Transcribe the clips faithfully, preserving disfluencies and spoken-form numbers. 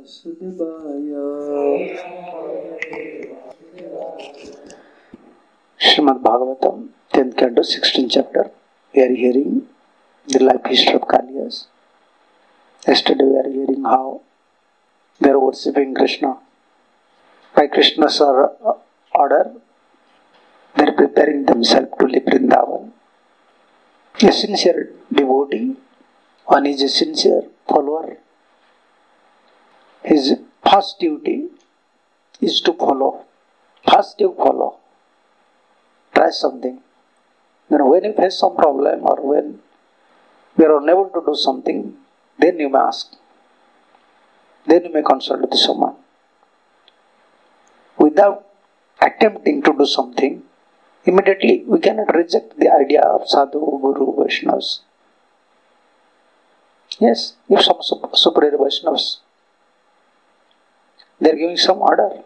Vasudevaya. Srimad Bhagavatam, tenth canto, sixteenth chapter. We are hearing the life history of Kaliyas. Yesterday we are hearing how they are worshipping Krishna. By Krishna's order, they are preparing themselves to leave Vrindavan. A sincere devotee, one is a sincere follower. His first duty is to follow. First you follow. Try something. Then when you face some problem or when you are unable to do something, then you may ask. Then you may consult with someone. Without attempting to do something, immediately we cannot reject the idea of sadhu, guru, Vaishnavas. Yes, if some superior Vaishnavas, they are giving some order.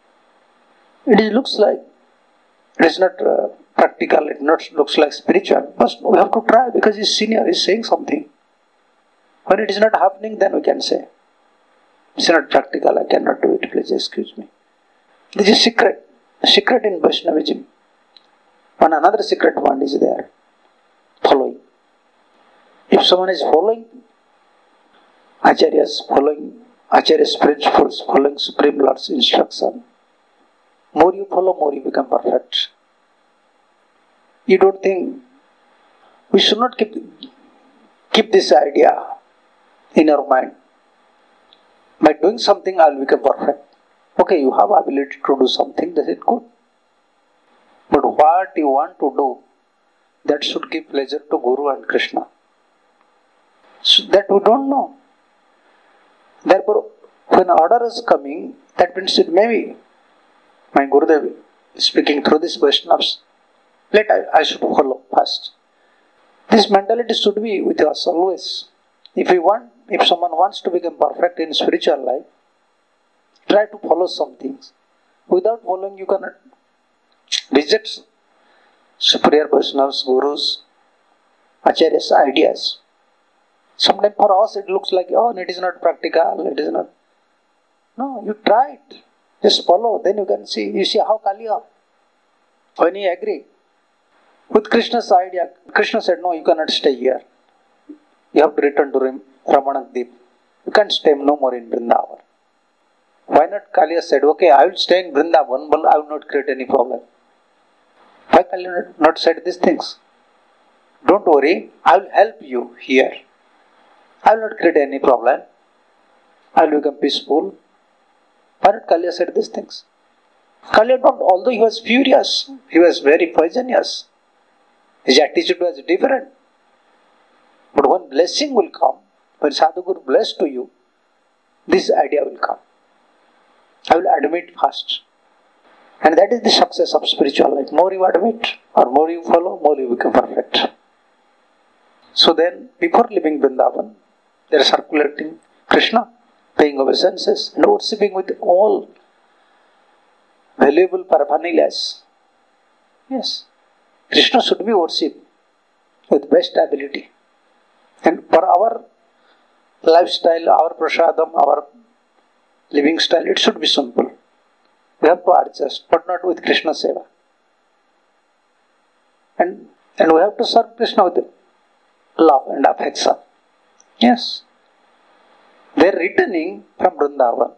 It is, looks like, it is not uh, practical, it not looks like spiritual. But we have to try because his senior is saying something. When it is not happening, then we can say, it's not practical, I cannot do it, please excuse me. This is secret, secret in Vaishnavism. One another secret one is there, following. If someone is following Acharyas, following Acharya's principles, following Supreme Lord's instruction, more you follow, more you become perfect. You don't think, we should not keep, keep this idea in our mind. By doing something, I will become perfect. Okay, you have ability to do something, that is good. But what you want to do, that should give pleasure to Guru and Krishna. So that we don't know. Therefore, when order is coming, that means it may be my Gurudev is speaking through these Vaishnavas. Let I, I should follow first. This mentality should be with us always. If we want, if someone wants to become perfect in spiritual life, try to follow some things. Without following, you cannot reject superior Vaishnavas, Gurus, Acharyas, ideas. Sometimes for us it looks like, oh, it is not practical, it is not. No, you try it. Just follow, then you can see. You see how Kaliya, when he agreed with Krishna's idea, Krishna said, no, you cannot stay here. You have to return to Ramanakdeep. You can't stay no more in Vrindavan. Why not? Kaliya said, okay, I will stay in Vrindavan, but I will not create any problem. Why Kaliya not said these things? Don't worry, I will help you here. I will not create any problem. I will become peaceful. Why not Kaliya said these things? Kaliya not, although he was furious, he was very poisonous. His attitude was different. But when blessing will come, when Sadhguru bless to you, this idea will come. I will admit first. And that is the success of spiritual life. More you admit, or more you follow, more you become perfect. So then, before leaving Vrindavan, they are circulating Krishna, paying obeisances, and worshipping with all valuable paraphernalias. Yes, Krishna should be worshipped with best ability. And for our lifestyle, our prasadam, our living style, it should be simple. We have to adjust, but not with Krishna seva. And, and we have to serve Krishna with love and affection. Yes. They are returning from Vrindavan.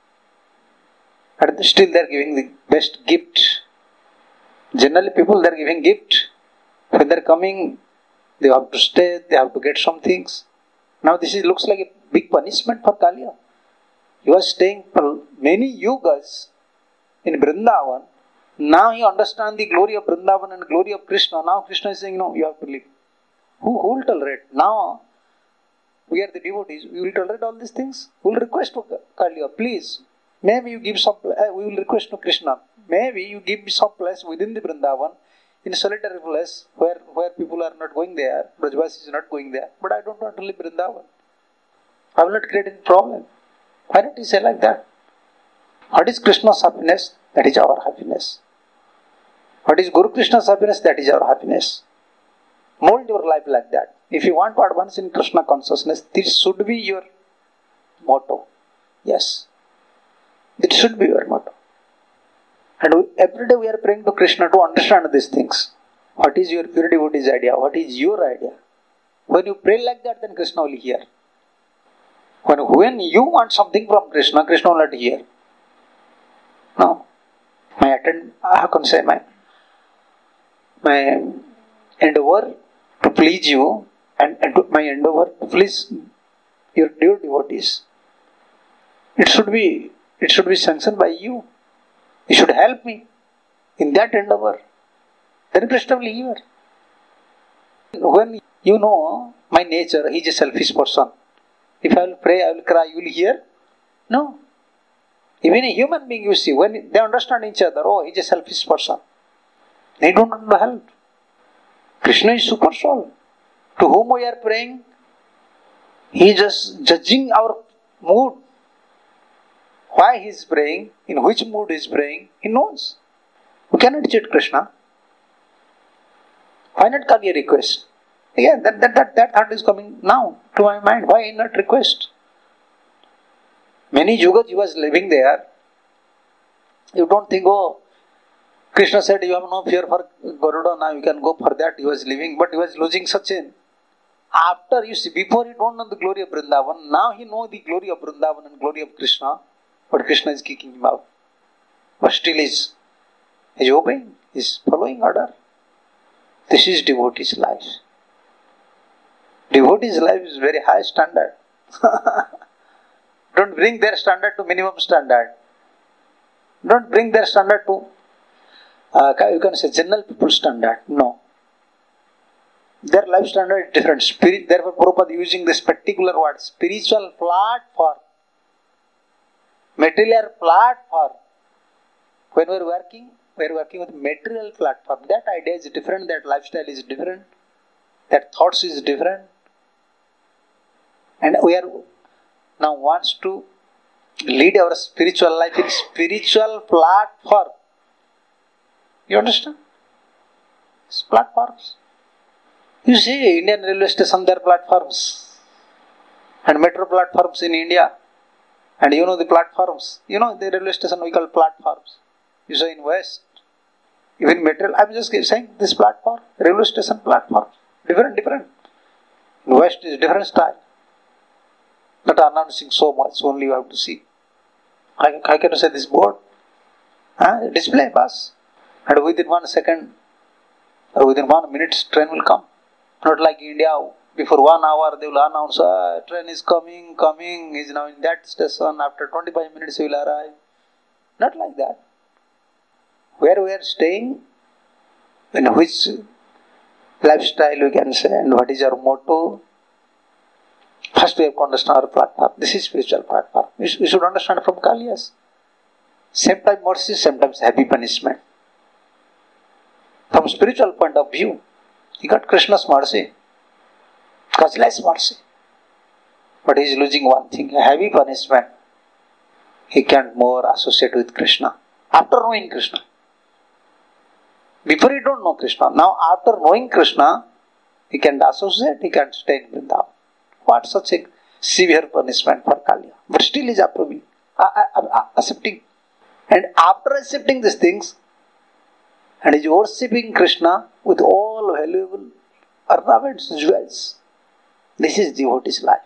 And still they are giving the best gift. Generally people, they are giving gift. When they are coming, they have to stay, they have to get some things. Now this is, looks like a big punishment for Kaliya. He was staying for many yugas in Vrindavan. Now he understands the glory of Vrindavan and glory of Krishna. Now Krishna is saying, no, you have to leave. Who, who will tolerate? Now we are the devotees. We will tolerate all these things. We will request to Kaliya, please. Maybe you give some. Uh, we will request to Krishna. Maybe you give me some place within the Vrindavan, in a solitary place where where people are not going there. Brajvasi is not going there. But I don't want to live Vrindavan. I will not create any problem. Why not you say like that? What is Krishna's happiness? That is our happiness. What is Guru Krishna's happiness? That is our happiness. Mold your life like that. If you want to advance in Krishna consciousness, this should be your motto. Yes. It should be your motto. And we, every day we are praying to Krishna to understand these things. What is your pure devotee's idea? What is your idea? When you pray like that, then Krishna will hear. When, when you want something from Krishna, Krishna will not hear. No. My attend, how can I say, my, my endeavor to please you and, and to, my endeavor to please your dear devotees. It should be, it should be sanctioned by you. You should help me in that endeavor. Then Krishna will hear. When you know my nature, he is a selfish person. If I will pray, I will cry, you will hear? No. Even a human being, you see, when they understand each other, oh, he is a selfish person. They don't want to help. Krishna is super soul. To whom we are praying, he is just judging our mood. Why he is praying, in which mood he is praying, he knows. We cannot cheat Krishna. Why not call a request? Yeah, that, that, that, that thought is coming now to my mind. Why not request? Many yugas he was living there. You don't think, oh, Krishna said you have no fear for Garuda, now you can go for that. He was living, but he was losing Sachin. After, you see, before he don't know the glory of Vrindavan, now he know the glory of Vrindavan and glory of Krishna, but Krishna is kicking him out. But still he is is obeying, he is following order. This is devotee's life. Devotee's life is very high standard. Don't bring their standard to minimum standard. Don't bring their standard to, uh, you can say, general people standard. No. Their life standard is different. Spirit, therefore, Prabhupada using this particular word, spiritual platform. Material platform. When we are working, we are working with material platform. That idea is different, that lifestyle is different, that thoughts is different. And we are now wants to lead our spiritual life in spiritual platform. You understand? It's platforms. You see, Indian railway station, there are platforms. And metro platforms in India. And you know the platforms. You know the railway station we call platforms. You say in West. Even metro, I am just saying this platform, railway station platform. Different, different. In West is different style. Not announcing so much, only you have to see. I, I can say this board. Huh? Display bus. And within one second, or within one minute, train will come. Not like India, before one hour they will announce, ah, train is coming, coming, is now in that station, after twenty-five minutes he will arrive. Not like that. Where we are staying, in which lifestyle we can say, and what is our motto. First we have to understand our platform. This is spiritual platform. We should understand from Kalias. Same time mercy, sometimes heavy punishment. From spiritual point of view, he got Krishna's mercy. Causeless mercy. But he is losing one thing, a heavy punishment. He can't more associate with Krishna. After knowing Krishna. Before he don't know Krishna. Now after knowing Krishna, he can associate, he can stay in Vrindavan. What such a severe punishment for Kaliya. But still he is approving, uh, uh, uh, accepting. And after accepting these things, and is worshipping Krishna with all valuable ornaments, jewels. This is devotee's life.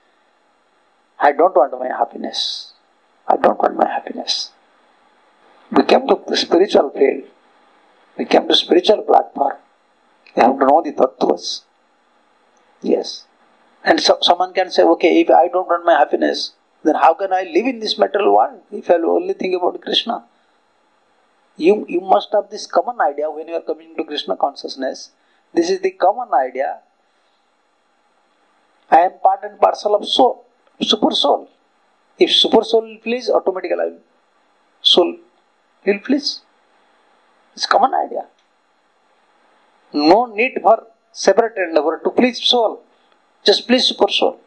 I don't want my happiness. I don't want my happiness. We came to the spiritual field. We came to spiritual platform. We have to know the tattvas. Yes. And so, someone can say, okay, if I don't want my happiness, then how can I live in this material world if I will only think about Krishna? You, you must have this common idea when you are coming to Krishna consciousness. This is the common idea. I am part and parcel of soul, super soul. If super soul will please, automatically I will, soul will please. It's common idea. No need for separate endeavor to please soul. Just please super soul.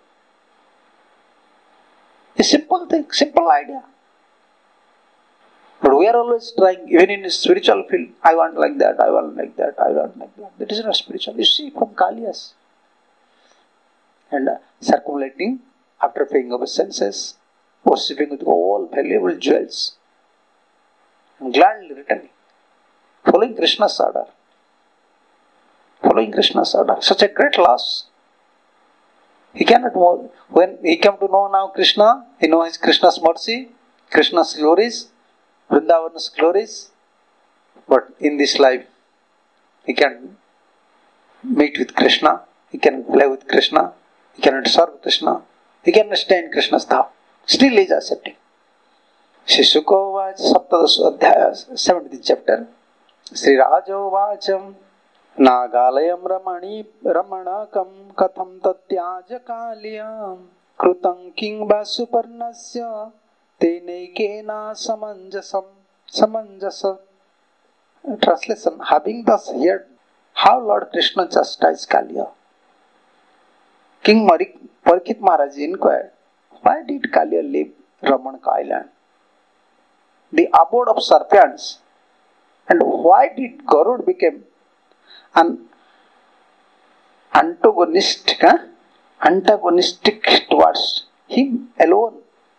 A simple thing, simple idea. But we are always trying, even in the spiritual field, I want like that, I want like that, I want like that. That is not spiritual. You see, from Kaliyas. And uh, circulating after paying obeisance, worshipping with all valuable jewels, and gladly returning, following Krishna's order. Following Krishna's order. Such a great loss. He cannot move. When he came to know now Krishna, he knows Krishna's mercy, Krishna's glories, Vrindavan's glories. But in this life, he can meet with Krishna, he can play with Krishna, he cannot serve Krishna, he cannot stay in Krishna's dham. Still he is accepting. Shri Sukha Saptadash Adhyaya, seventeenth chapter. Sri Raja Vacham Nagalayam Ramani Ramanakam Katham Tatyaja Kalyam Krutam King Basuparnasya Tenekena Samanjasam Samanjasa. Translation: having thus heard how Lord Krishna chastised Kaliya, King Parikshit Maharaj inquired, why did Kaliya leave Ramanaka island, the abode of serpents, and why did Garud become an antagonistic, huh? antagonistic towards him alone?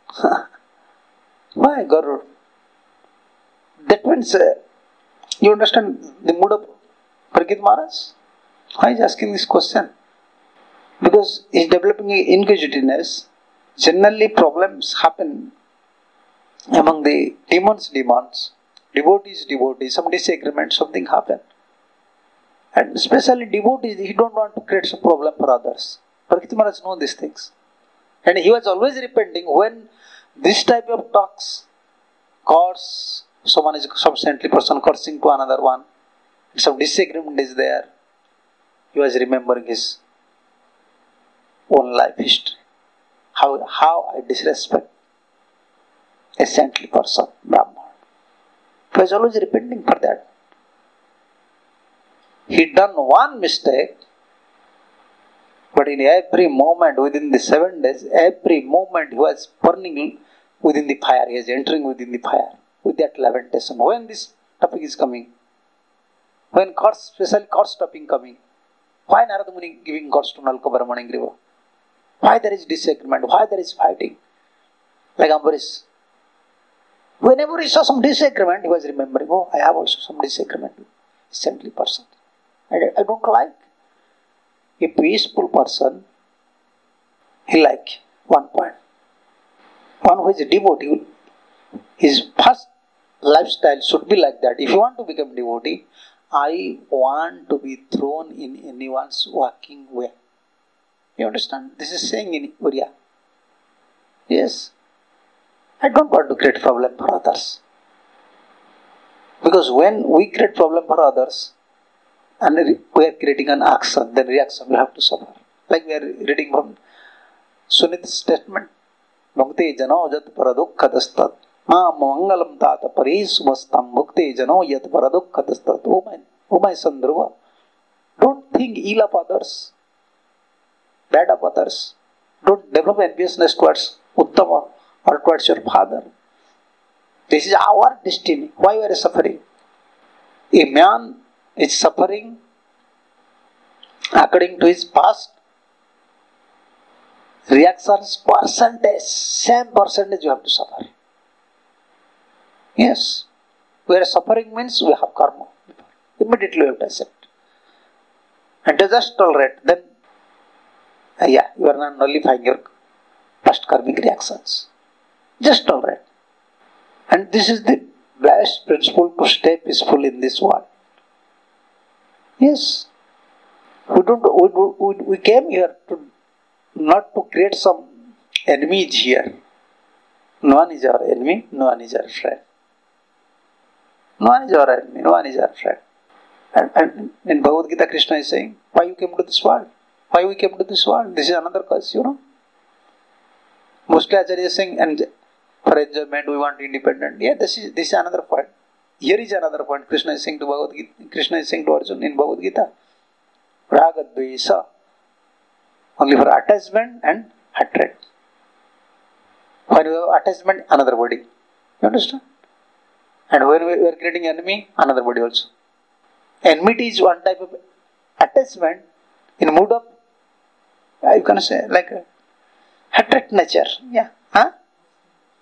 Why Garud? That means, uh, you understand the mood of Parikshit Maharaj? Why is he asking this question? Because he is developing inquisitiveness. Generally problems happen among the demons, demons, devotees, devotees, some disagreement, something happen. And especially devotees, he don't want to create some problem for others. Parikshit Maharaj knows these things. And he was always repenting when this type of talks, curse, someone is subsequently person cursing to another one, some disagreement is there, he was remembering his own life history. How, how I disrespect a saintly person, Brahman. He was always repenting for that. He done one mistake, but in every moment within the seven days, every moment he was burning within the fire, he was entering within the fire with that lamentation. When this topic is coming, when curse, especially curse topic coming, why Narada Muni giving curse to Nalaka Brahmaningriva? Why there is disagreement? Why there is fighting? Like Ambarish. Whenever he saw some disagreement, he was remembering, oh, I have also some disagreement with a saintly person. I, I don't like. A peaceful person, he like one point. One who is a devotee, his first lifestyle should be like that. If you want to become devotee, I want to be thrown in anyone's walking way. You understand? This is saying in Uriya. Yes. I don't want to create problem for others. Because when we create problem for others, and we are creating an action, then reaction we have to suffer. Like we are reading from Sunit's statement. Bhakti jano jat paradukkhadastat ma mangalam tata parisumastam bhakti jano yat paradukkhadastat. Oh my, oh my son Dhruva, don't think ill of others, bad of others. Don't develop enviousness towards Uttama or towards your father. This is our destiny. Why we are suffering? A man is suffering according to his past reactions percentage, same percentage you have to suffer. Yes. Where suffering means we have karma. Immediately we have to accept. And to just tolerate, then uh, yeah, you are not nullifying your past karmic reactions. Just tolerate. And this is the best principle to stay peaceful in this world. Yes. We don't. We, we, we came here to not to create some enemies here. No one is our enemy. No one is our friend. No one is our enemy. No one is our friend. And, and in Bhagavad Gita, Krishna is saying, why you came to this world? Why we came to this world? This is another cause, you know. Mostly Acharya is saying, and for enjoyment we want independent. Yeah, this is this is another point. Here is another point. Krishna is saying to Bhagavad Gita. Krishna is saying to Arjuna in Bhagavad Gita. Raga dvesa. Only for attachment and hatred. When we have attachment, another body. You understand? And when we are creating enemy, another body also. Enmity is one type of attachment in mood of, you can say, like a hatred nature. Yeah. Huh?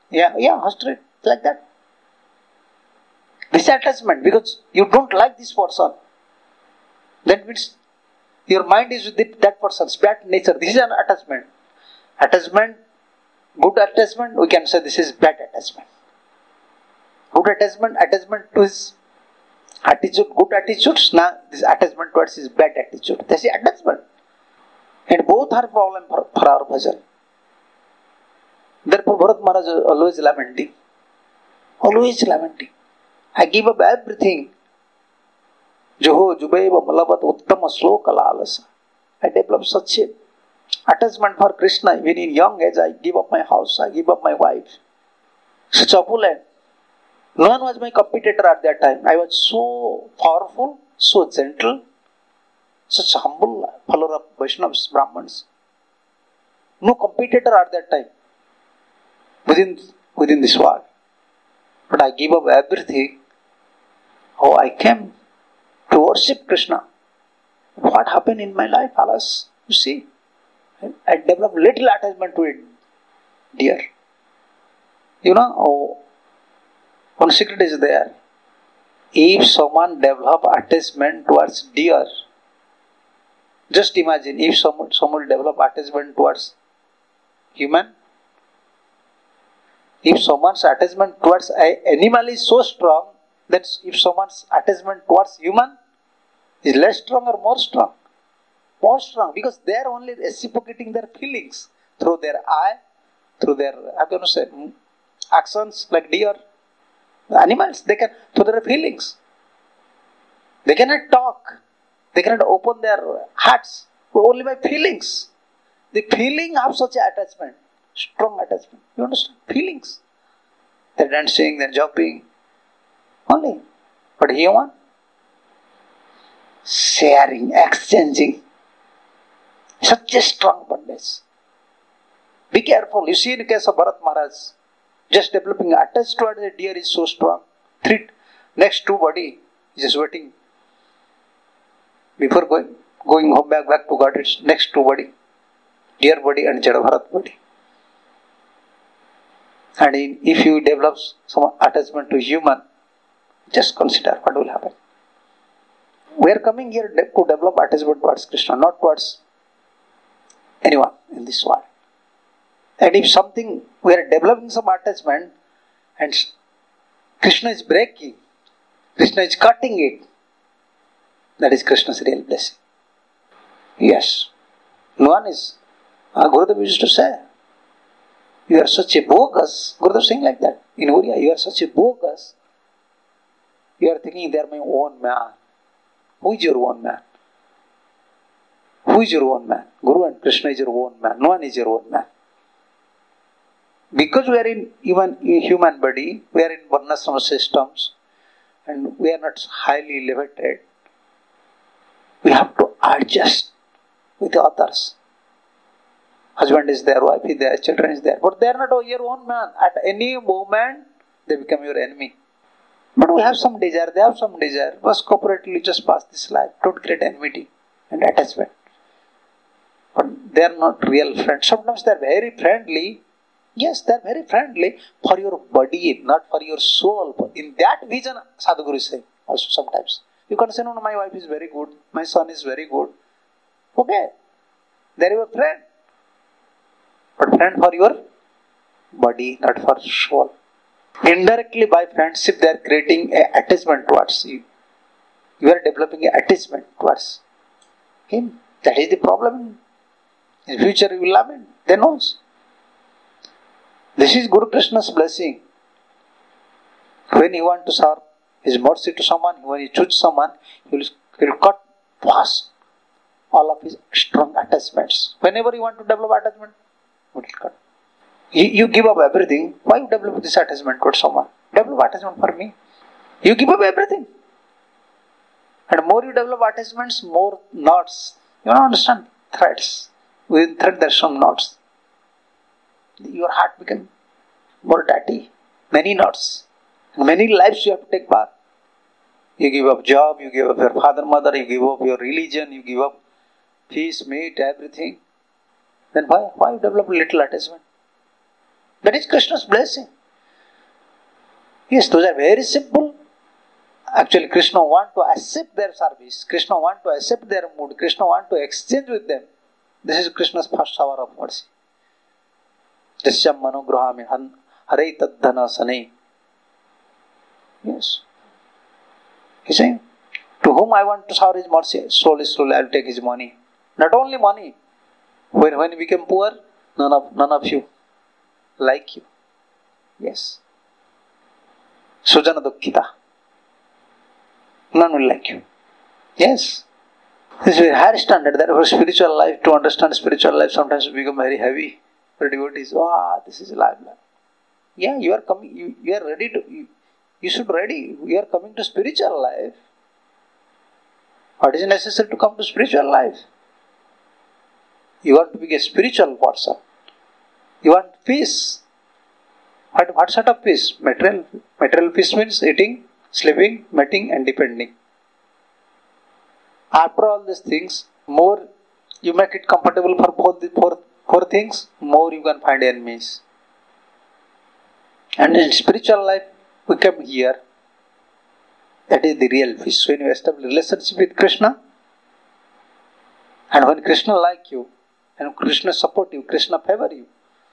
Yeah, yeah, hatred, like that. This attachment, because you don't like this person. That means your mind is with that person's bad nature. This is an attachment. Attachment, good attachment, we can say this is bad attachment. Good attachment, attachment to his attitude, good attitudes, now this attachment towards his bad attitude. That's the attachment. And both are problem for, for our bhajan. Therefore, Bharat Maharaj is always lamenting. Always lamenting. I give up everything. Joho Jubeva Malabat Uttama Sloka Lalasa. I developed such a attachment for Krishna. Even in young age, I give up my house, I give up my wife. Such opulent. No one was my competitor at that time. I was so powerful, so gentle, such humble follower of Vaishnavas, Brahmins. No competitor at that time within, within this world. But I give up everything. Oh, I came to worship Krishna. What happened in my life, alas? You see, I developed little attachment to it, dear. You know, oh, one secret is there. If someone develop attachment towards deer, just imagine if someone, someone develop attachment towards human. If someone's attachment towards an animal is so strong, that if someone's attachment towards human is less strong or more strong? More strong, because they are only reciprocating their feelings through their eye, through their, I'm going to say, actions like deer. The animals, they can, through their feelings. They cannot talk. They cannot open their hearts, but only by feelings. The feeling of such an attachment, strong attachment. You understand? Feelings. They're dancing, they're jumping. Only. But human, sharing, exchanging. Such a strong bondage. Be careful. You see in the case of Bharat Maharaj, just developing attached towards the deer is so strong. Three, next two body is just waiting. Before going, going home back, back to God, it's next two body. Deer body and Jada Bharat body. And in, if you develop some attachment to human, just consider what will happen. We are coming here to develop attachment towards Krishna, not towards anyone in this world. And if something, we are developing some attachment and Krishna is breaking, Krishna is cutting it, that is Krishna's real blessing. Yes. No one is. Uh, Gurudev used to say, you are such a bogus. Gurudev saying like that. In Oriya, you are such a bogus. You are thinking they are my own man. Who is your own man? Who is your own man? Guru and Krishna is your own man. No one is your own man. Because we are in even in human body, we are in varnashrama systems, and we are not highly elevated. We have to adjust with the others. Husband is there, wife is there, children is there, but they are not your own man. At any moment, they become your enemy. But we have some desire, they have some desire. First, cooperatively just pass this life. Don't create enmity and attachment. But they are not real friends. Sometimes they are very friendly. Yes, they are very friendly for your body, not for your soul. In that vision, Sadhguru is saying also sometimes. You can say, no, no, my wife is very good, my son is very good. Okay, they are your friend. But friend for your body, not for soul. Indirectly by friendship, they are creating an attachment towards you. You are developing an attachment towards him. That is the problem. In future, you will lament. They knows. This is Guru Krishna's blessing. When you want to serve His mercy to someone, when you choose someone, He will, he will cut fast all of His strong attachments. Whenever you want to develop attachment, He will cut. You, you give up everything. Why you develop this attachment towards someone? Develop attachment for me. You give up everything. And more you develop attachments, more knots. You don't understand? Threads. Within thread there are some knots. Your heart becomes more dirty. Many knots. And many lives you have to take back. You give up job, you give up your father, mother, you give up your religion, you give up peace, meat, everything. Then why? Why you develop a little attachment? That is Krishna's blessing. Yes, those are very simple. Actually, Krishna want to accept their service. Krishna want to accept their mood. Krishna want to exchange with them. This is Krishna's first hour of mercy. Dasyam manugrahami hare taddhana sane. Yes. He's saying, to whom I want to shower his mercy, slowly, slowly I will take his money. Not only money. When when he became poor, none of none of you like you. Yes. Sujana dukkhita. None will like you. Yes. This is a very high standard. Therefore, spiritual life, to understand spiritual life, sometimes become very heavy. For devotees, ah, this is life. Yeah, you are coming, you, you are ready to, you, you should ready. You are coming to spiritual life. What is necessary to come to spiritual life? You want to be a spiritual person. You want peace. What, what sort of peace? Material. Material peace means eating, sleeping, mating and depending. After all these things, more you make it comfortable for both the four, four things, more you can find enemies. And in spiritual life, we come here. That is the real peace. When you establish relationship with Krishna, and when Krishna like you, and Krishna support you, Krishna favor you,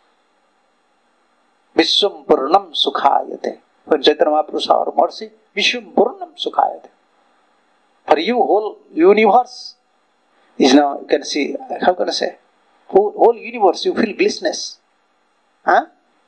Vishwam Purnam Sukhayate. When Chaitanya Mahaprabhu our mercy, Vishwam Purnam Sukhayate. For you, whole universe is now, you can see, how can I say, whole, whole universe, you feel blissness. Huh?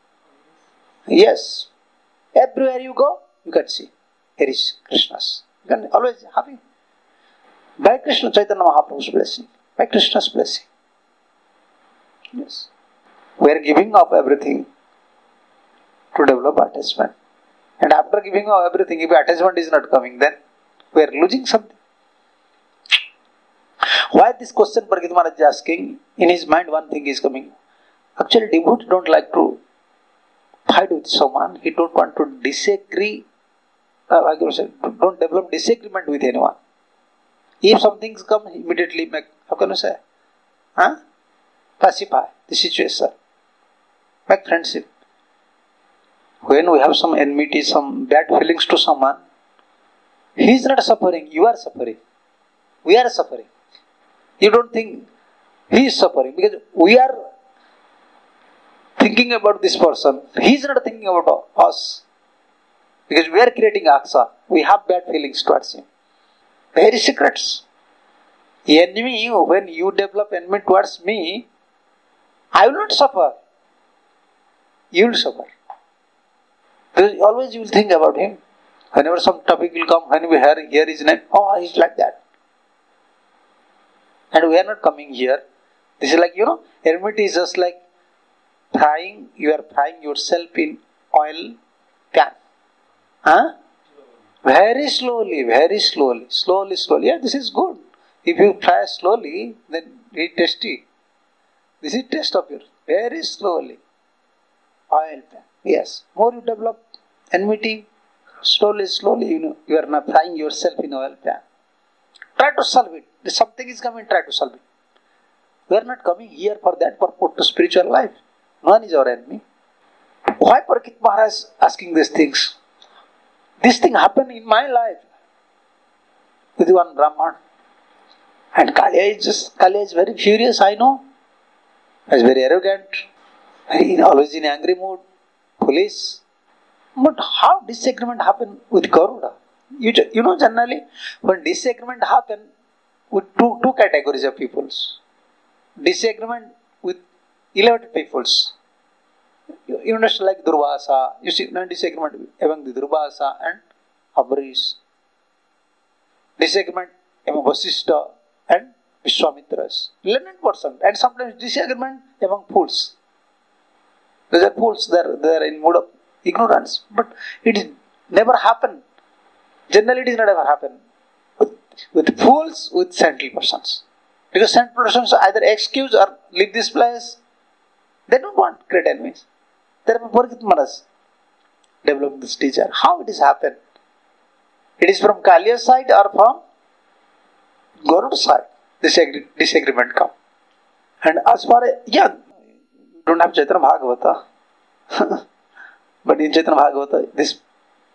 Yes. Everywhere you go, you can see, here is Krishna's. You can always happy. By Krishna Chaitanya Mahaprabhu's blessing, by Krishna's blessing. Yes. We are giving up everything to develop attachment. And after giving up everything, if attachment is not coming, then we are losing something. Why this question Parikshit Maharaj is asking? In his mind one thing is coming. Actually, devotee don't like to fight with someone. He don't want to disagree. Uh, I can say, don't develop disagreement with anyone. If some things come, immediately make, how can you say? Huh? Pacify the situation. Make friendship. When we have some enmity, some bad feelings to someone, he is not suffering, you are suffering. We are suffering. You don't think he is suffering because we are thinking about this person. He is not thinking about us. Because we are creating aksa. We have bad feelings towards him. Very secrets. Enemy, when you develop enemy towards me, I will not suffer. You will suffer. Because always you will think about him. Whenever some topic will come, when we hear, hear his name, oh, he's like that. And we are not coming here. This is like, you know, enmity is just like frying, you are frying yourself in oil pan. Huh? Very slowly, very slowly, slowly, slowly. Yeah, this is good. If you fry slowly, then it is tasty. This is taste of yours. Very slowly. Oil pan. Yes. More you develop enmity, slowly, slowly, you know, you are not frying yourself in oil pan. Try to solve it. If something is coming, try to solve it. We are not coming here for that purpose to spiritual life. No one is our enemy. Why Parikshit Maharaj is asking these things? This thing happened in my life with one Brahman. And Kaliya is just, Kaliya is very furious, I know. He is very arrogant. Very, always in angry mood. Police. But how disagreement happen with Garuda? You, you know, generally, when disagreement happen with two, two categories of peoples. Disagreement with elevated peoples. You, you understand, like Durvasa. You see, no disagreement among the Durvasa and Ambarish. Disagreement among Vasishtha and Vishwamitras. Learned person. And sometimes disagreement among fools. Those are fools, they are, they are in mood of ignorance. But it is never happen. Generally, it is not ever happen with, with fools, with saintly persons. Because saintly persons either excuse or leave this place. They don't want great enemies. Therefore, Parikshit Maharaj developed this teacher. How it is happened? It is from Kaliya's side or from Garuda's side. This disagreement come. And as far as, yeah, don't have Chaitanya Bhagavata. But in Chaitanya Bhagavata, this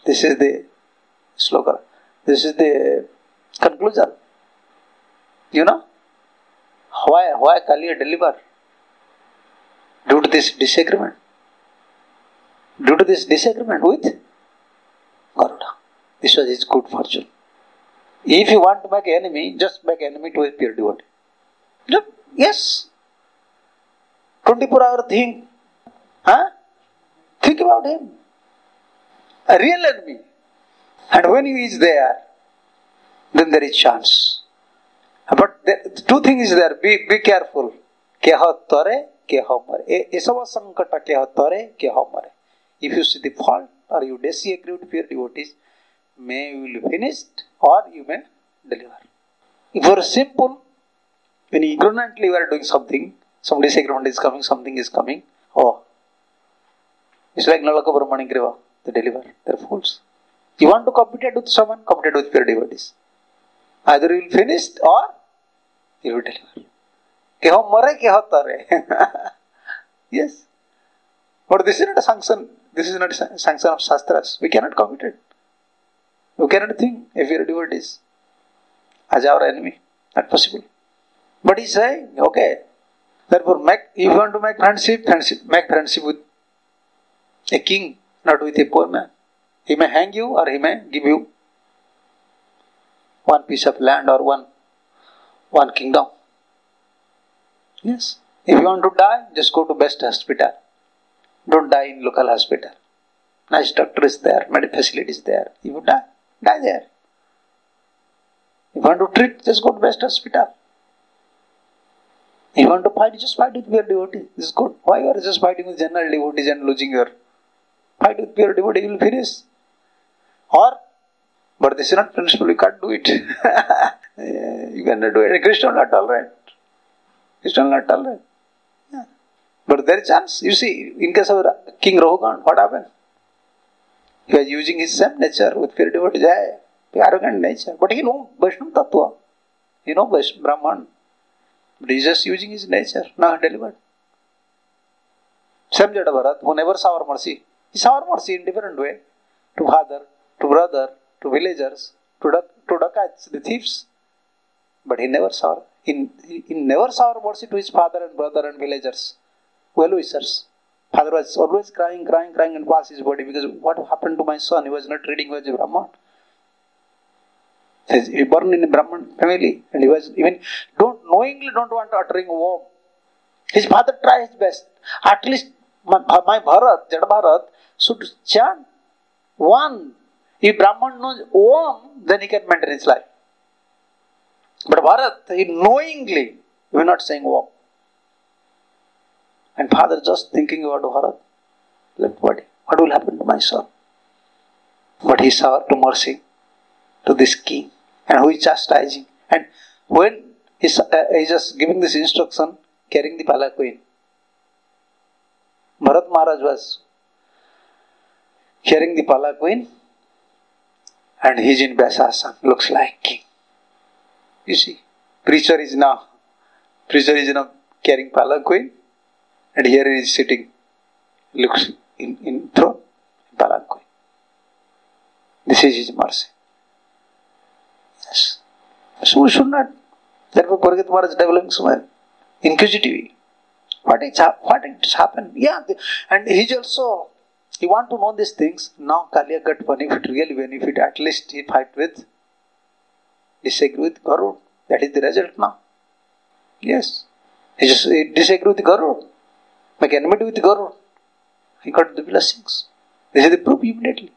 This is the slogan. This is the conclusion. You know? Why, why Kaliya delivered? Due to this disagreement. Due to this disagreement with Garuda. This was his good fortune. If you want to make enemy, just make enemy to a pure devotee. Yes. twenty-four hour think. Huh? Think about him. A real enemy. And when he is there, then there is chance. But there, two things is there. Be, be careful. Keha tore, keha mare. Esava sankata keha tore, keha mare. If you see the fault or you disagree with pure devotees, may you will be finished or you may deliver. If you are simple, when ignorantly you are doing something, some disagreement is coming, something is coming, oh, it's like Nalaka Brahmani Griva, they deliver, they are fools. You want to compete with someone, compete with pure devotees. Either you will finish or you will deliver. Keho mare, keho tare. Yes. But this is not a sanction. This is not a sanction of Shastras. We cannot commit it. We cannot think if we are devotees as our enemy. Not possible. But he is saying, okay, therefore make, if you want to make friendship, friendship, make friendship with a king, not with a poor man. He may hang you or he may give you one piece of land or one, one kingdom. Yes. If you want to die, just go to best hospital. Don't die in local hospital. Nice doctor is there, medical facilities there. If you die, die there. If you want to treat, just go to best hospital. If you want to fight, just fight with pure devotee. This is good. Why you are just fighting with general devotees and losing your fight with pure devotee, you will finish. Or, but this is not principle, you can't do it. You cannot do it. Krishna will not tolerate. Krishna will not tolerate. Yeah. But there is chance. You see, in case of King Rahugan, what happened? He was using his same nature with pure devotees, arrogant nature. But he knows Vaishnava Tattva. He knows Brahman. But he is just using his nature. Now delivered. Same Jada Bharat, who never saw our mercy. He saw our mercy in different way. To father, to brother, to villagers, to duck, to dacoits, the thieves. But he never saw, he, he never saw our mercy to his father and brother and villagers. Well-wishers. Father was always crying, crying, crying and passed his body because what happened to my son? He was not reading, he was a Brahman. He was born in a Brahman family and he was even, don't knowingly don't want to uttering Om. His father tried his best. At least my, my Bharat, Jada Bharat, should chant one. If Brahman knows Om, then he can maintain his life. But Bharat, he knowingly, we are not saying Om. And father just thinking about Bharat. Like what, what will happen to my son? But he saw to mercy to this king. And who is chastising. And when he is uh, just giving this instruction, carrying the palanquin, Bharat Maharaj was carrying the palanquin and he is in Vyasasana, looks like king. You see, preacher is now, preacher is now carrying palanquin and here he is sitting, looks in, in throne, palanquin. This is his mercy. Yes. So we should not. Therefore, Purgit Maharaj is developing some inquisitivity. What is what has happened? Yeah, and he is also, he want to know these things. Now Kaliya got benefit, really benefit. At least he fight with, disagree with Garud. That is the result now. Yes. He just he disagree with Garud. Make enmity with Garud. He got the blessings. This is the proof immediately.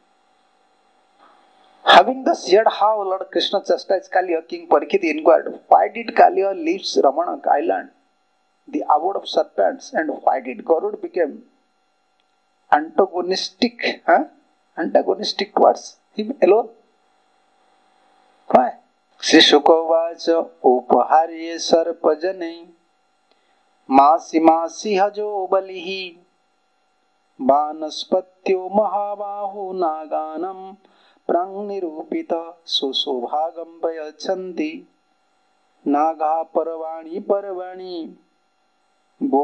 Having thus heard how Lord Krishna chastised Kaliya, King Parikshit inquired, why did Kaliya leave Ramanak island, the abode of serpents, and why did Garud become antagonistic, huh? antagonistic towards him alone? Why? Sri Shukavacha upaharye sarpajane masi masi hajo balihi banaspatyo mahabahu naganam prang nirupita susubhagam prayachanti naga parvani parvani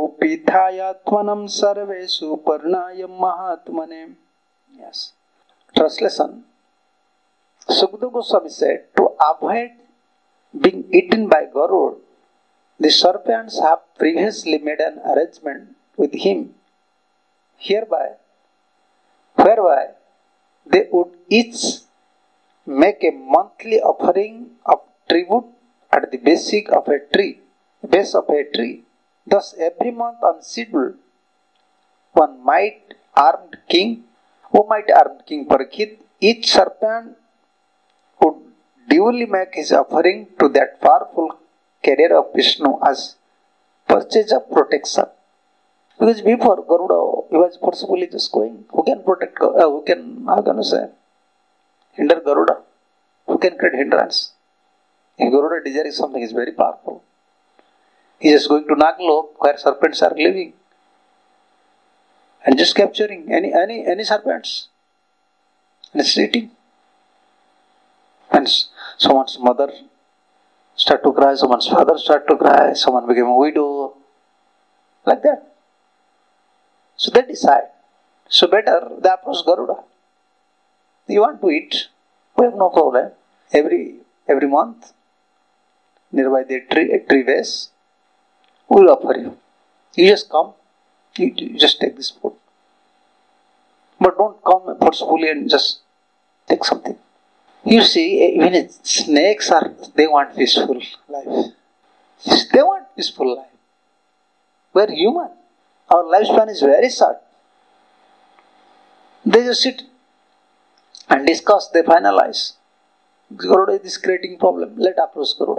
gopithayatvanam sarvesu parnayam mahatmane. Yes. translation, Sukadeva Goswami said, to avoid being eaten by Garud, the serpents have previously made an arrangement with him, hereby, whereby they would each make a monthly offering of tribute at the basic of a tree, base of a tree. Thus, every month on schedule, one might armed king, who might armed King Parikshit, each serpent would duly make his offering to that powerful carrier of Vishnu as purchase of protection. Because before Garuda, he was forcibly just going. Who can protect, uh, who can, how can you say, hinder Garuda? Who can create hindrance? If Garuda desires something, he is very powerful. He is just going to Naglok, where serpents are living, and just capturing any any any serpents and it's eating. And someone's mother start to cry, someone's father start to cry, someone became a widow, like that. So they decide. So better they approach Garuda. You want to eat? We have no problem. Every every month, nearby the tree, a tree base, we will offer you. You just come, you, you just take this food. But don't come forcefully and just take something. You see, even snakes are, they want peaceful life. They want peaceful life. We are human. Our lifespan is very short. They just sit and discuss, they finalize. Garuda is creating problem. Let approach Garuda.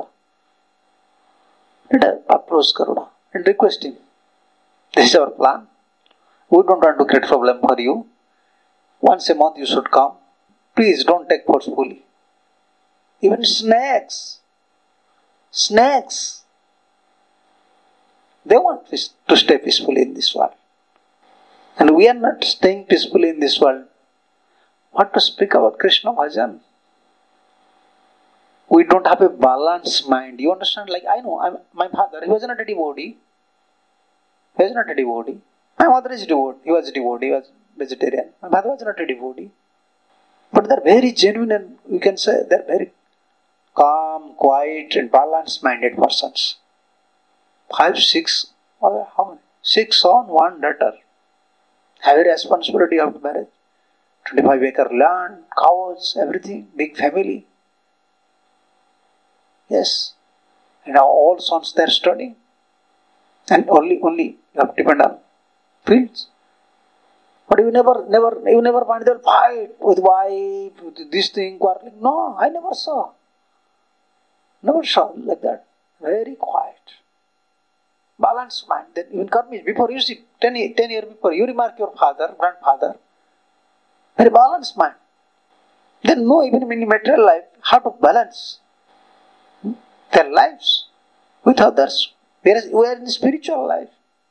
Let approach Garuda and request him. This is our plan. We don't want to create problem for you. Once a month you should come. Please don't take forcefully. Even snakes, snakes, they want to stay peacefully in this world. And we are not staying peacefully in this world. What to speak about Krishna Bhajan? We don't have a balanced mind. You understand? Like I know, I'm, my father, he was not a devotee. He was not a devotee. My mother is a devotee. He was a devotee. He was vegetarian. My father was not a devotee. But they're very genuine and we can say they're very calm, quiet and balanced minded persons. Five, six, or how many? Six son, one daughter. Heavy responsibility of marriage. twenty-five acre land, cows, everything, big family. Yes. And now all sons they are studying. And only, only you have to depend on fields. But you never, never, you never find them fight with wife, with this thing, quarreling. No, I never saw. Never saw like that. Very quiet. Balanced mind. Then even Karmis, before you see, ten, ten years before, you remark your father, grandfather. Very balanced mind. They know even in material life how to balance their lives with others. Whereas we are in spiritual life.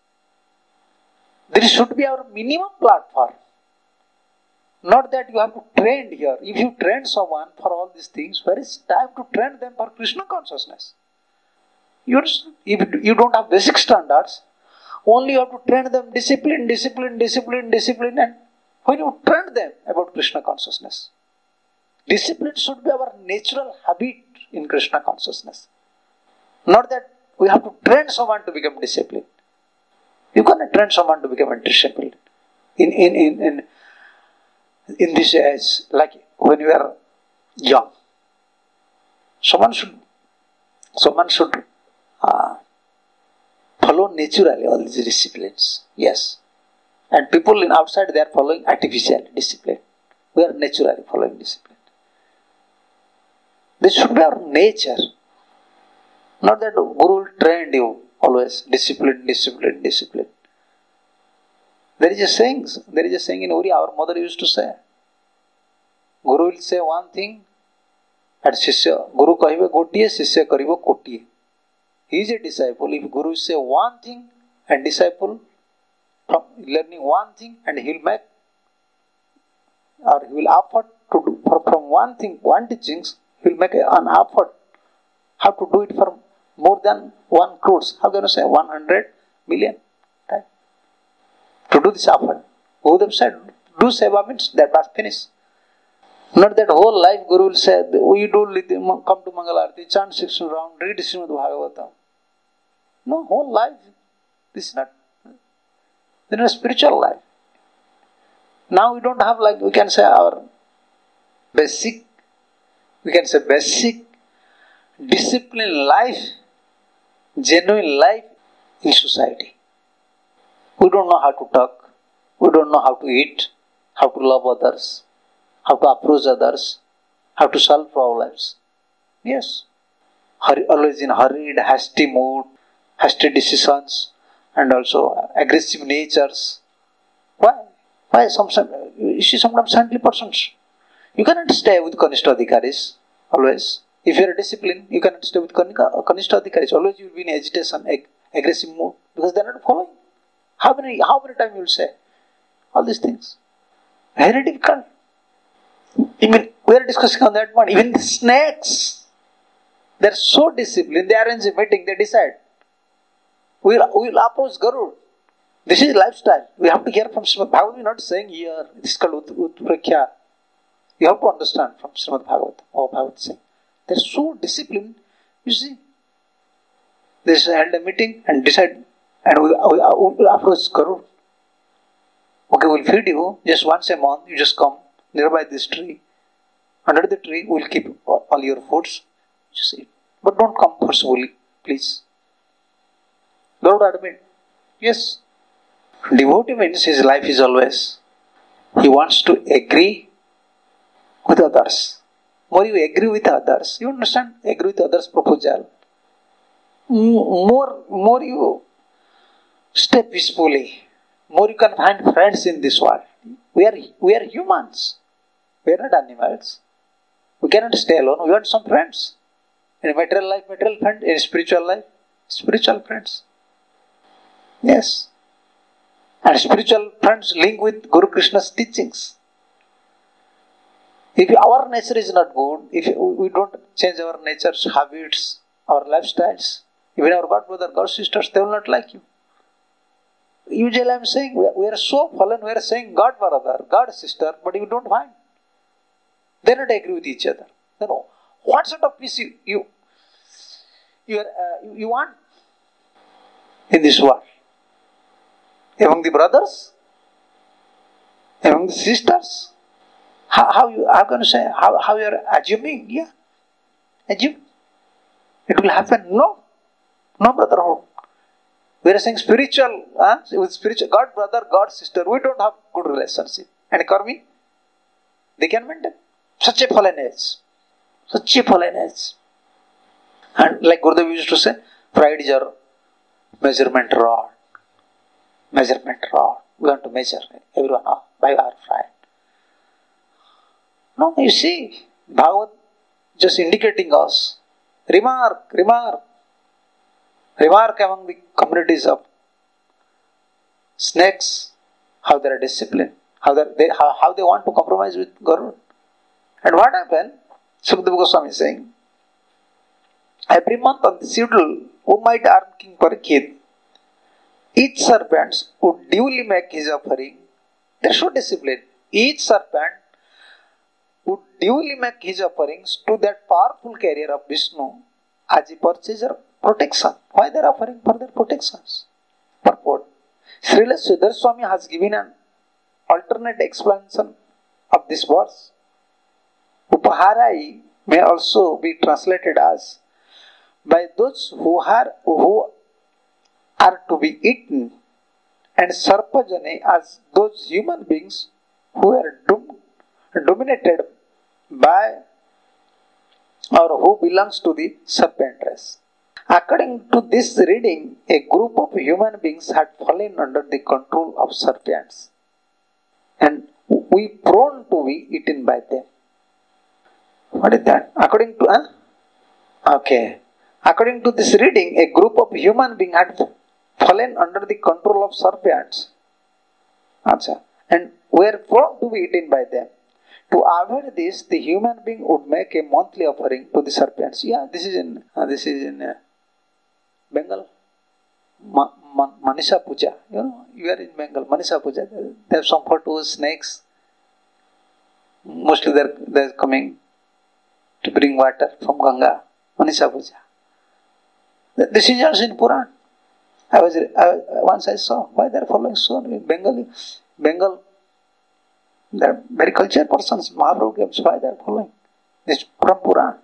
This should be our minimum platform. Not that you have to train here. If you train someone for all these things, where is time to train them for Krishna consciousness? You understand? If you don't have basic standards, only you have to train them discipline, discipline, discipline, discipline, and when you train them about Krishna consciousness, discipline should be our natural habit in Krishna consciousness. Not that we have to train someone to become disciplined. You cannot train someone to become disciplined. In, in, in, in, in this age, like when you are young, someone should, someone should uh, follow naturally all these disciplines. Yes. And people in outside, they are following artificial discipline. We are naturally following discipline. This should be our nature. Not that Guru will train you always. Discipline, discipline, discipline. There is a saying, there is a saying in Uri, our mother used to say. Guru will say one thing, and Shishya, Guru kahibe gotiye, Shishya karibo kotiye. He is a disciple. If Guru will say one thing, and disciple from learning one thing, and he will make, or he will effort to do, for, from one thing, one teachings, he will make an effort how to do it for more than one crores. How can you say one hundred million? Right? To do this effort. Uddhav said, do seva means that was finished. Not that whole life Guru will say, we do come to Mangalarti, chant six round, read Srimad Bhagavatam. No, whole life. This is not, this is a spiritual life. Now we don't have, like, we can say our basic, we can say basic discipline life, genuine life in society. We don't know how to talk, we don't know how to eat, how to love others, how to approach others, how to solve problems. Yes. Hurry, always in hurried, hasty mood, hasty decisions, and also aggressive natures. Why? Why? Sometimes, you see, sometimes saintly persons. You cannot stay with Kanishta Adhikaris, always. If you are disciplined, you cannot stay with Kanishta Adhikaris. Always you will be in agitation, ag- aggressive mood, because they are not following. How many, how many times you will say all these things? Very difficult. Even we are discussing on that one. Even the snakes, they are so disciplined. They arrange a meeting. They decide. We will, we will approach Garud. This is lifestyle. We have to hear from Srimad Bhagavatam. We are not saying here. This is called Utprakhya. You have to understand from Srimad Bhagavatam. Or Bhagavatam saying. They are so disciplined. You see. They held a meeting and decide. And we, we, we will approach Garud. Okay, we will feed you just once a month. You just come nearby this tree. Under the tree, we will keep all your foods. Just eat. But don't come forcefully, please. Garud admit. Yes. Devotee means his life is always, he wants to agree with others. More you agree with others, you understand? Agree with others' proposal. More, more you stay peacefully. More you can find friends in this world. We are, we are humans. We are not animals. We cannot stay alone. We want some friends. In material life, material friends. In spiritual life, spiritual friends. Yes. And spiritual friends link with Guru Krishna's teachings. If our nature is not good, if we don't change our nature's habits, our lifestyles, even our God brother, God sisters, they will not like you. Usually I am saying, we are so fallen, we are saying God brother, God sister, but you don't find. They don't agree with each other. You know, what sort of peace you, you, you, are, uh, you want in this world? Among the brothers? Among the sisters? How, how you are going to say, how, how you are assuming? Yeah. Assume. It will happen. No. No brotherhood. We are saying spiritual, huh? With spiritual, God brother, God sister, we don't have good relationship. And Karmi, they can maintain. Such a fallen age. Such a fallen age. And like Gurudev used to say, pride is your measurement rod. Measurement rod. We want to measure everyone by our pride. No, you see, Bhagavad just indicating us. Remark, remark. Remark among the communities of snakes, how they are disciplined, how they, how, how they want to compromise with Garuda. And what happened? Sukadeva Goswami is saying, every month on the schedule, who might arm King Parikshit, each serpent would duly make his offering. They show discipline. Each serpent would duly make his offerings to that powerful carrier of Vishnu as a purchaser protection. Why they are offering for their protections? Purport. Srila Sridhar Swami has given an alternate explanation of this verse. Upaharai may also be translated as by those who are, who are to be eaten, and Sarpajane as those human beings who are dom- dominated by or who belongs to the serpent race. According to this reading, a group of human beings had fallen under the control of serpents and we prone to be eaten by them. What is that? According to, huh? Okay. According to this reading, a group of human beings had fallen under the control of serpents. Achha. And were prone to be eaten by them. To avoid this, the human being would make a monthly offering to the serpents. Yeah, this is in uh, this is in uh, Bengal. Ma- Ma- Manisha Puja. You know, you are in Bengal. Manisha Puja. They have some for two snakes. Mostly they're, they're coming to bring water from Ganga, Manisha Puja. This is also in Puran. I was I, once I saw why they're following so many Bengali, Bengal. They're very cultured persons. Mahaprabhu games, why they're following? It's from Puran.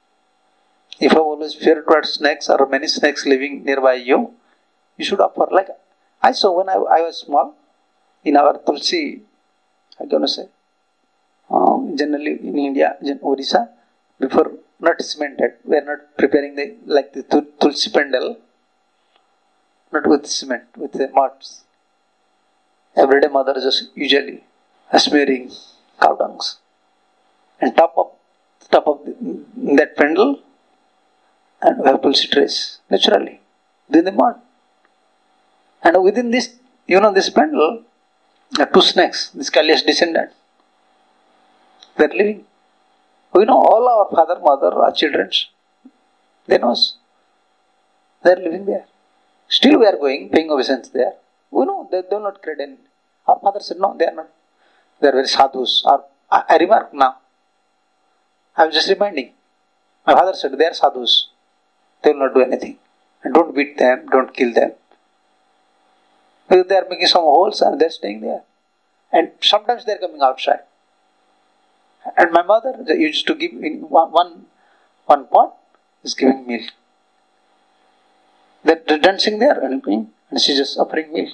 If you always fear towards snakes or many snakes living nearby you, you should offer. Like I saw when I, I was small, in our Tulsi, I'm going to say, um, generally in India, in Odisha, before not cemented, we are not preparing the like the Tulsi pendal, not with cement, with the mods. Everyday mother just usually smearing cow dungs, and top of top of the, that pendal, and we have Tulsi trays naturally within the mud, and within this, you know, this pendal, there are two snakes. This Kalia's descendant. They are living. We know all our father, mother, our children. They know us. They are living there. Still we are going, paying obeisance there. We know they, they will not create any. Our father said, no, they are not. They are very sadhus. Or, I, I remark now. I am just reminding. My father said, they are sadhus. They will not do anything. And don't beat them, don't kill them. Because they are making some holes and they are staying there. And sometimes they are coming outside. And my mother used to give in one, one, one pot, is giving milk. They're dancing there and going, and she's just offering milk.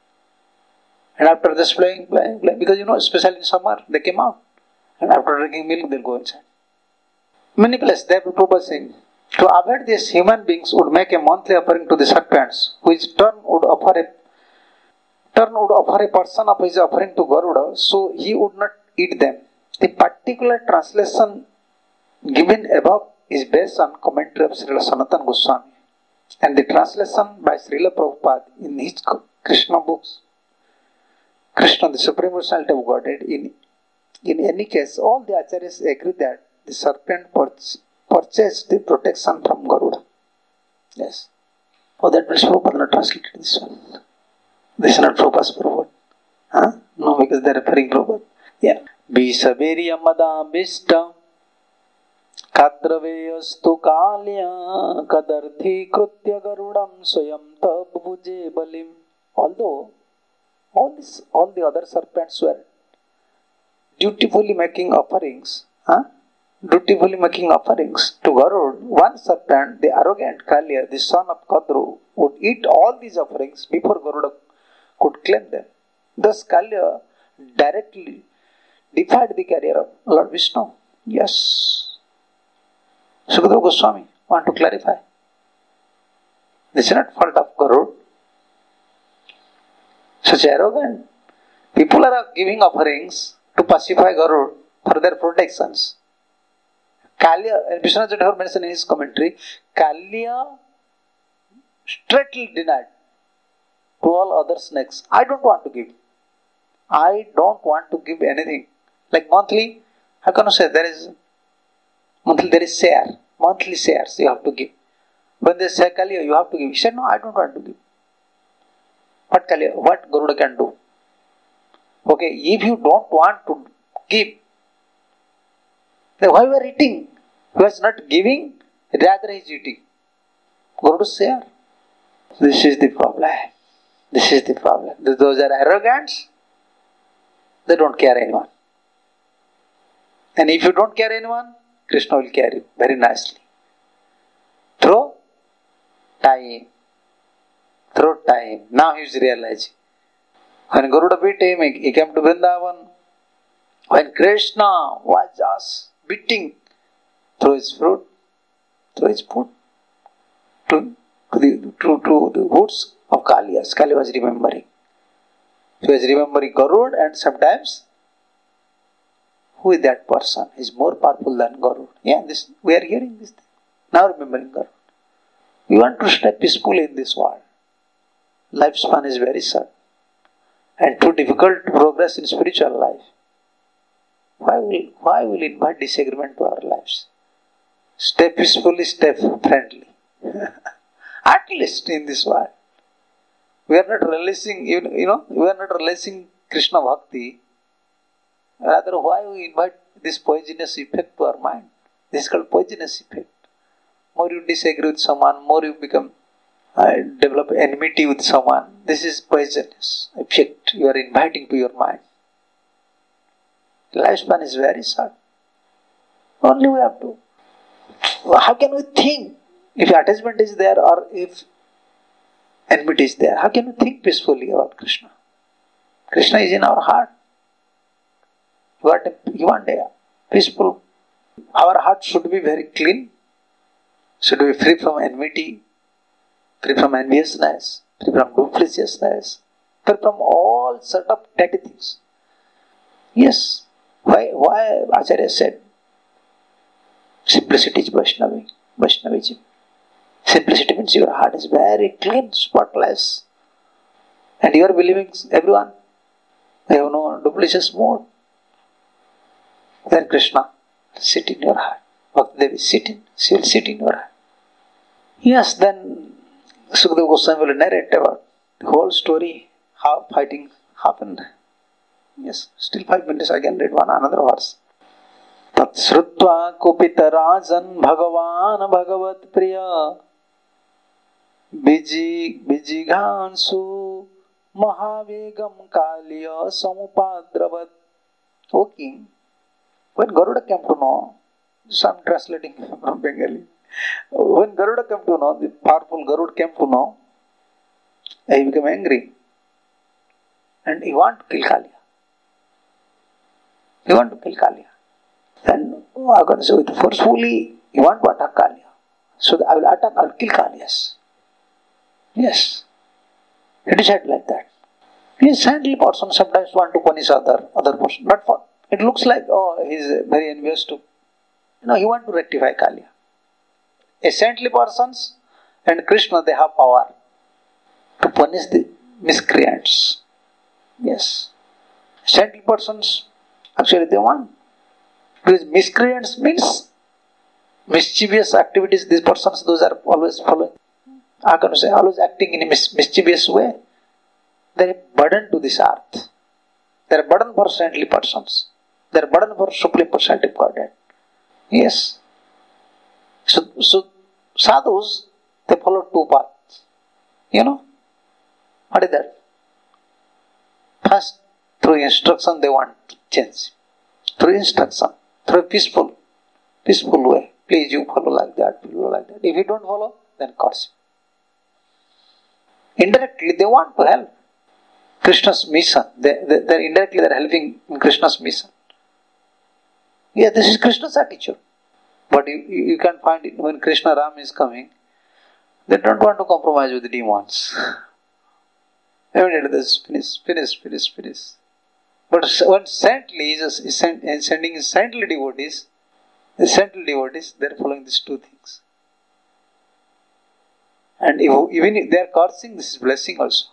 And after this playing, playing, playing, because you know, especially in summer, they came out. And after drinking milk, they'll go inside. Many places they are proposing to avoid this, human beings would make a monthly offering to the serpents, which turn would offer a turn would offer a person of his offering to Garuda, so he would not eat them. The particular translation given above is based on commentary of Srila Sanatana Goswami, and the translation by Srila Prabhupada in his Krishna books, Krishna, the Supreme Personality of Godhead. In, in any case, all the acharyas agree that the serpent purch, purchased the protection from Garuda. Yes. Oh, that means Prabhupada not translated this one. This is not Prabhupada's Prabhupada. Huh? No, because they are referring Prabhupada. Yeah. Visaviriya madambishta kadraveyastu kalya kadarthi krutya garudam swayam tabhuje balim. Although all this, all the other serpents were dutifully making offerings, huh? dutifully making offerings to Garud, one serpent, the arrogant Kalya, the son of Kadru, would eat all these offerings before Garuda could claim them. Thus Kalya directly defied the carrier of Lord Vishnu. Yes. Sukadeva Goswami want to clarify. This is not fault of Garud. Such arrogant people are giving offerings to pacify Garud for their protections. Kalya, and Vishwanath Thakur mentioned in his commentary, Kalya straightly denied to all other snakes. I don't want to give. I don't want to give anything. Like monthly, how can you say there is monthly there is share. Monthly shares you have to give. When they say Kalya, you have to give. He said, no, I don't want to give. What Kalya, what Garuda can do? Okay, if you don't want to give, then why you are eating? He was not giving, rather he is eating. Garuda share. This is the problem. This is the problem. Those are arrogants. They don't care anyone. And if you don't care anyone, Krishna will care you very nicely. Through time. Through time. Now he is realizing. When Garuda beat him, he came to Vrindavan. When Krishna was just beating through his fruit, through his food, to, to, the, to, to the woods of Kalya, Kalya was remembering. He was remembering Garud, and sometimes, who is that person? He is more powerful than Garud. Yeah, this we are hearing this thing. Now remembering Garud. We want to stay peacefully in this world. Lifespan is very short. And too difficult to progress in spiritual life. Why will, why will invite disagreement to our lives? Stay peacefully, stay friendly. At least in this world. We are not releasing, you know, we are not releasing Krishna Bhakti. Rather, why we invite this poisonous effect to our mind? This is called poisonous effect. More you disagree with someone, more you become uh, develop enmity with someone. This is poisonous effect you are inviting to your mind. Lifespan is very short. Only we have to. How can we think if attachment is there or if enmity is there? How can we think peacefully about Krishna? Krishna is in our heart. You want a, you want a peaceful. Our heart should be very clean. Should be free from enmity, free from enviousness, free from dupliciousness, free from all sort of petty things. Yes. Why, why Acharya said, simplicity is Vaishnavi, Vaishnavism. Simplicity means your heart is very clean, spotless. And you are believing everyone. They have no duplicitous mode. Then Krishna sit in your heart. Bhakti Devi sit in, she will sit in your heart. Yes, then Sukadeva Goswami will narrate about the whole story, how fighting happened. Yes, still five minutes I can read one another verse. Tat srutva kupita rajan bhagavan bhagavat priya biji bijighansu mahavegam kalya samupadravat. O king, when Garuda came to know, so I am translating from Bengali. When Garuda came to know, the powerful Garuda came to know, he became angry. And he wanted to kill Kaliya. He wanted to kill Kaliya. Then I got to say, with forcefully, he wanted to attack Kaliya. So I will attack, I will kill Kaliyas. Yes. He decided like that. He is saintly person, sometimes want to punish other, other person. Not for, it looks like, oh, he is very envious too. No, he want to rectify Kaliya. A saintly persons and Krishna, they have power to punish the miscreants. Yes. Saintly persons, actually they want. Because miscreants means mischievous activities, these persons, those are always following. I can say, always acting in a mis- mischievous way. They are a burden to this earth. They are a burden for saintly persons. They are a burden for Supreme Personality of Godhead. Yes. So, so sadhus, they follow two paths. You know? What is that? First, through instruction they want to change. Through instruction, through a peaceful, peaceful way. Please you follow like that, follow like that. If you don't follow, then curse you. Indirectly, they want to help Krishna's mission. They, they, they're indirectly they're helping in Krishna's mission. Yeah, this is Krishna's attitude. But you, you can find it when Krishna Ram is coming, they don't want to compromise with the demons. Immediately this finish, finish, finish, finish. But when saintly is, is sending his saintly devotees, the saintly devotees, they are following these two things. And if, even if they are cursing, this is blessing also.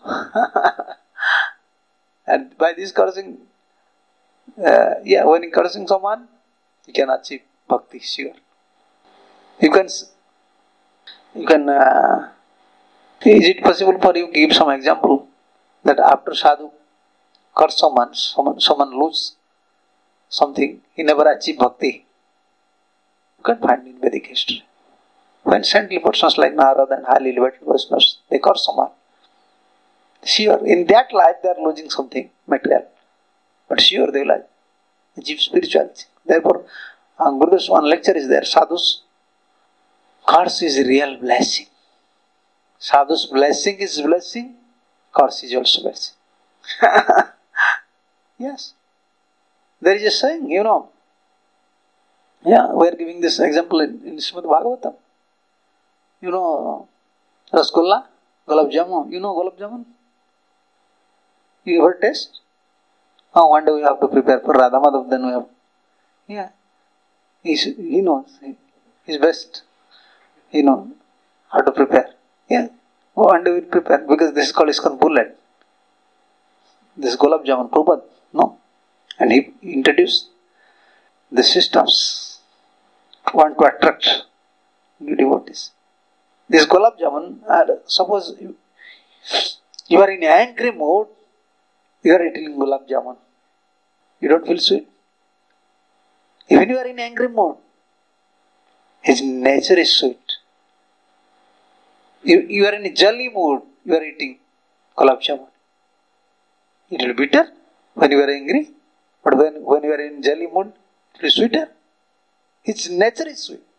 And by this cursing, uh, yeah, when you cursing someone, you can achieve bhakti, sure. You can, you can, uh, is it possible for you to give some example that after sadhu curse someone, someone, someone lose something, he never achieve bhakti? You can find in Vedic history. When saintly persons like Narada and highly elevated Vaishnavas, they curse someone. Sure, in that life they are losing something material. But sure, they will achieve spirituality. Therefore, uh, Gurudeva's one lecture is there, sadhus. Curse is real blessing. Sadhu's blessing is blessing, curse is also blessing. Yes. There is a saying, you know. Yeah, we are giving this example in, in Srimad Bhagavatam. You know, Rasgulla, Gulab Jamun. You know Gulab Jamun? You ever taste? Oh, one day we have to prepare for Radha Madhav, then we have. Yeah. He's, he knows. He, he's best. You know how to prepare. Yeah. Oh, one day we'll prepare because this is called ISKCON bullet. This is Gulab Jamun, Prabhupada. No? And he introduced the systems want to attract devotees. This Gulab Jamun, uh, suppose you, you are in angry mood, you are eating Gulab Jamun. You don't feel sweet? Even you are in angry mood, his nature is sweet. You, you are in a jolly mood, you are eating gulab jamun. It will be bitter when you are angry, but when, when you are in jolly mood, it will be sweeter. His nature is sweet.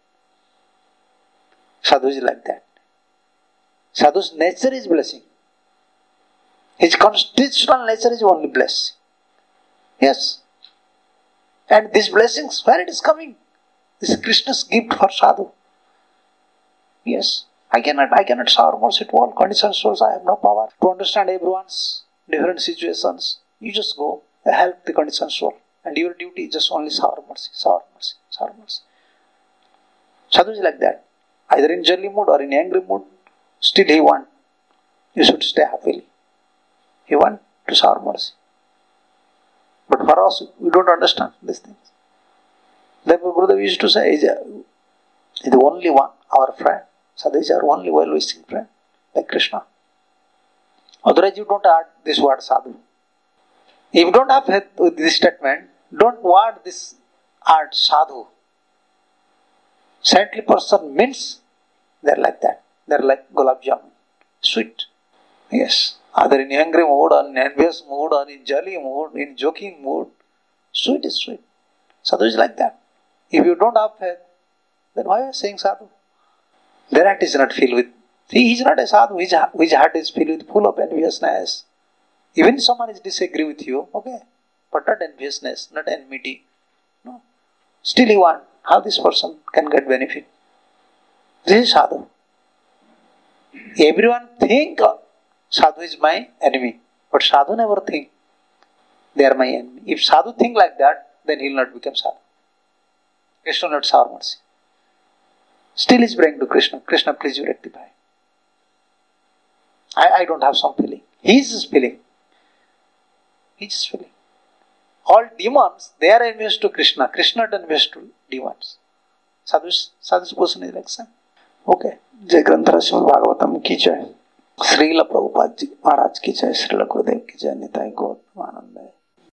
Sadhu is like that. Sadhu's nature is blessing. His constitutional nature is only blessing. Yes. And these blessings, where it is coming? This is Krishna's gift for sadhu. Yes. I cannot, I cannot shower mercy to all conditioned souls. I have no power to understand everyone's different situations. You just go and help the conditioned soul. And your duty is just only shower mercy, shower mercy, shower mercy. Sadhu is like that. Either in jolly mood or in angry mood, still he want you should stay happily. He want to shower mercy. But for us, we don't understand these things. Therefore, Gurudev used to say, he is the only one, our friend. Sadhu is our only well-wishing friend, like Krishna. Otherwise, you don't add this word sadhu. If you don't have faith with this statement, don't word this word sadhu. Saintly person means they are like that. They are like gulab jamun. Sweet. Yes. Either in angry mood or in envious mood or in jolly mood, in joking mood. Sweet is sweet. Sadhu is like that. If you don't have faith, then why are you saying sadhu? Their heart is not filled with. See, he is not a sadhu. His, his heart is filled with full of enviousness. Even if someone is disagree with you, okay, but not enviousness, not enmity. No. Still he want how this person can get benefit. This is sadhu. Everyone think sadhu is my enemy, but sadhu never think they are my enemy. If sadhu think like that, then he will not become sadhu. Krishna will not shower mercy. Still is praying to Krishna. Krishna, please you rectify. I, I don't have some feeling. He is just feeling. He is just feeling. All demons, they are envious to Krishna. Krishna is envious to demons. Sadhu's, Sadhu's person is like that. Okay. Jai Granthara Srimad Bhagavatam ki jai. Srila Prabhupada ji Maharaj ki jai. Srila Gurudev ki jai. Nitai Gaur Ananda.